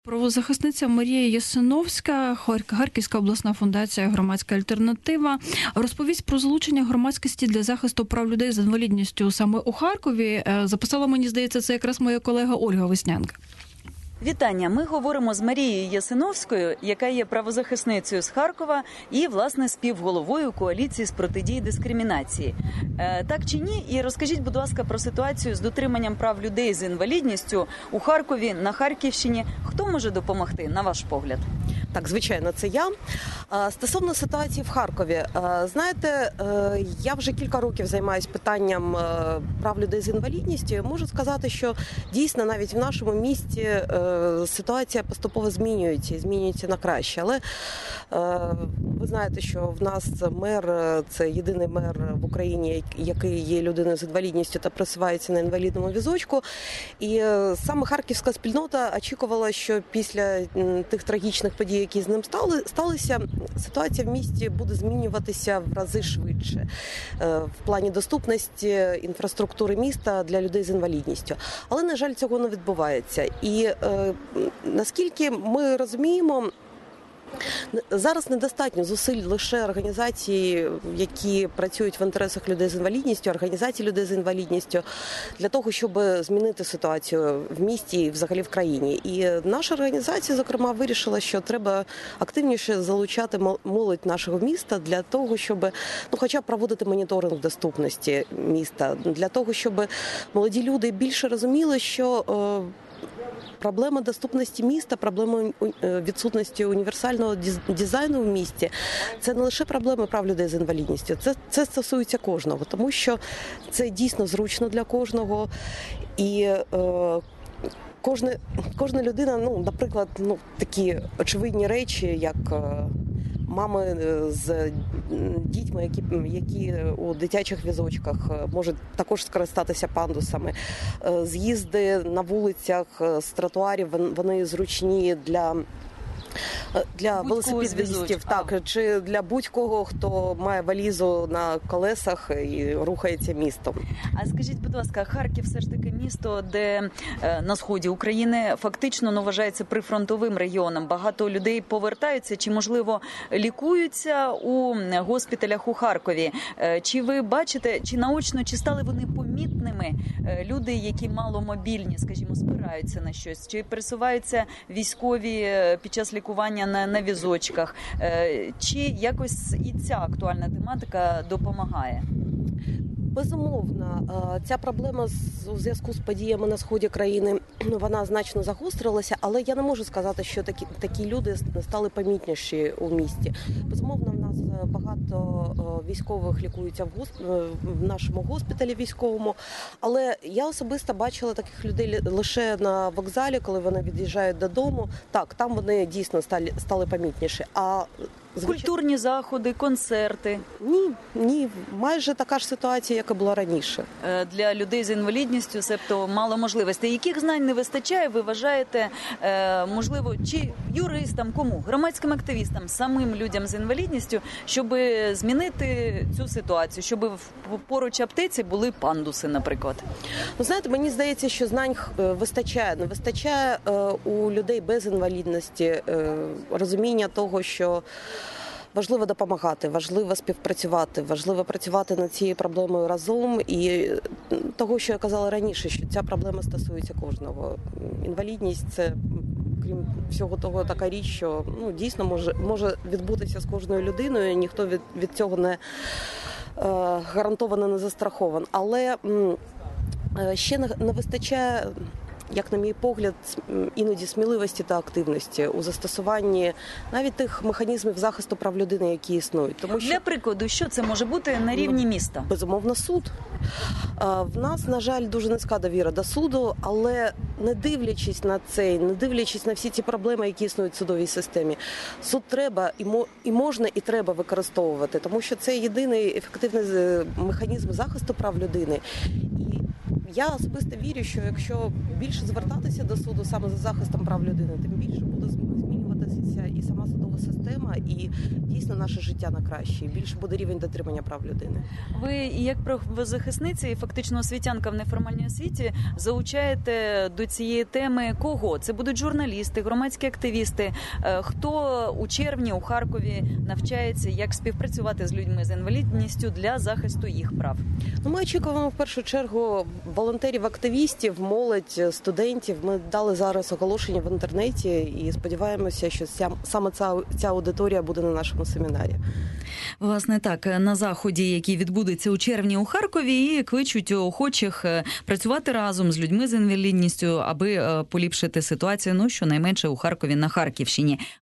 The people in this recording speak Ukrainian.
Правозахисниця Марія Ясиновська, Харківська обласна фундація «Громадська альтернатива» розповість про залучення громадськості для захисту прав людей з інвалідністю саме у Харкові. Записала, мені здається, це якраз моя колега Ольга Веснянка. Вітання! Ми говоримо з Марією Ясиновською, яка є правозахисницею з Харкова і, власне, співголовою коаліції з протидії дискримінації. Так чи ні? І розкажіть, будь ласка, про ситуацію з дотриманням прав людей з інвалідністю у Харкові, на Харківщині. Хто може допомогти, на ваш погляд? Так, звичайно, це я. Стосовно ситуації в Харкові, знаєте, я вже кілька років займаюся питанням прав людей з інвалідністю. Можу сказати, що дійсно навіть в нашому місті ситуація поступово змінюється на краще. Але ви знаєте, що в нас мер – це єдиний мер в Україні, який є людиною з інвалідністю та просувається на інвалідному візочку. І саме харківська спільнота очікувала, що після тих трагічних подій, які з ним сталися, ситуація в місті буде змінюватися в рази швидше в плані доступності інфраструктури міста для людей з інвалідністю. Але, на жаль, цього не відбувається. І наскільки ми розуміємо, зараз недостатньо зусиль лише організацій, які працюють в інтересах людей з інвалідністю, організацій людей з інвалідністю, для того, щоб змінити ситуацію в місті і взагалі в країні. І наша організація, зокрема, вирішила, що треба активніше залучати молодь нашого міста для того, щоб, хоча б проводити моніторинг доступності міста, для того, щоб молоді люди більше розуміли, що проблема доступності міста, проблема відсутності універсального дизайну в місті – це не лише проблеми прав людей з інвалідністю, це стосується кожного, тому що це дійсно зручно для кожного. І кожна людина, наприклад, такі очевидні речі, як мами з дітьми, які у дитячих візочках можуть також скористатися пандусами. З'їзди на вулицях з тротуарів, вони зручні для велосипедистів, чи для будь-кого, хто має валізу на колесах і рухається містом. А скажіть, будь ласка, Харків все ж таки місто, де на сході України фактично вважається прифронтовим регіоном. Багато людей повертаються чи, можливо, лікуються у госпіталях у Харкові. Чи ви бачите, чи наочно, чи стали вони помітними люди, які маломобільні, скажімо, спираються на щось? Чи пересуваються військові під час лікування на візочках? Чи якось і ця актуальна тематика допомагає? Безумовно, ця проблема у зв'язку з подіями на сході країни, вона значно загострилася, але я не можу сказати, що такі люди стали помітніші у місті. Безумовно, в нас багато військових лікуються в нашому госпіталі військовому, але я особисто бачила таких людей лише на вокзалі, коли вони від'їжджають додому. Так, там вони дійсно стали помітніші. Культурні заходи, концерти? Ні. Майже така ж ситуація, як і була раніше. Для людей з інвалідністю, себто мало можливостей. Яких знань не вистачає, ви вважаєте, можливо, чи юристам, кому? Громадським активістам, самим людям з інвалідністю, щоб змінити цю ситуацію, щоб поруч аптеці були пандуси, наприклад? Знаєте, мені здається, що знань вистачає. Не вистачає у людей без інвалідності розуміння того, що важливо допомагати, важливо співпрацювати, важливо працювати над цією проблемою разом. І того, що я казала раніше, що ця проблема стосується кожного. Інвалідність – це, крім всього того, така річ, що дійсно може відбутися з кожною людиною, ніхто від цього не гарантовано не застрахований. Але ще не вистачає, як на мій погляд, іноді сміливості та активності у застосуванні навіть тих механізмів захисту прав людини, які існують. Тому що, для прикладу, що це може бути на рівні міста? Безумовно, суд. В нас, на жаль, дуже низька довіра до суду, але не дивлячись на це, не дивлячись на всі ці проблеми, які існують в судовій системі, суд треба і можна, і треба використовувати, тому що це єдиний ефективний механізм захисту прав людини. Я особисто вірю, що якщо більше звертатися до суду саме за захистом прав людини, тим більше буде змінюватися зміниться і сама судова система, і дійсно наше життя на краще. Більше буде рівень дотримання прав людини. Ви як правозахисниця і фактично освітянка в неформальній освіті залучаєте до цієї теми кого? Це будуть журналісти, громадські активісти. Хто у червні у Харкові навчається, як співпрацювати з людьми з інвалідністю для захисту їх прав? Ми очікуємо в першу чергу волонтерів, активістів, молодь, студентів. Ми дали зараз оголошення в інтернеті і сподіваємося, що саме ця аудиторія буде на нашому семінарі. Власне так, на заході, який відбудеться у червні у Харкові, і кличуть охочих працювати разом з людьми з інвалідністю, аби поліпшити ситуацію, щонайменше у Харкові на Харківщині.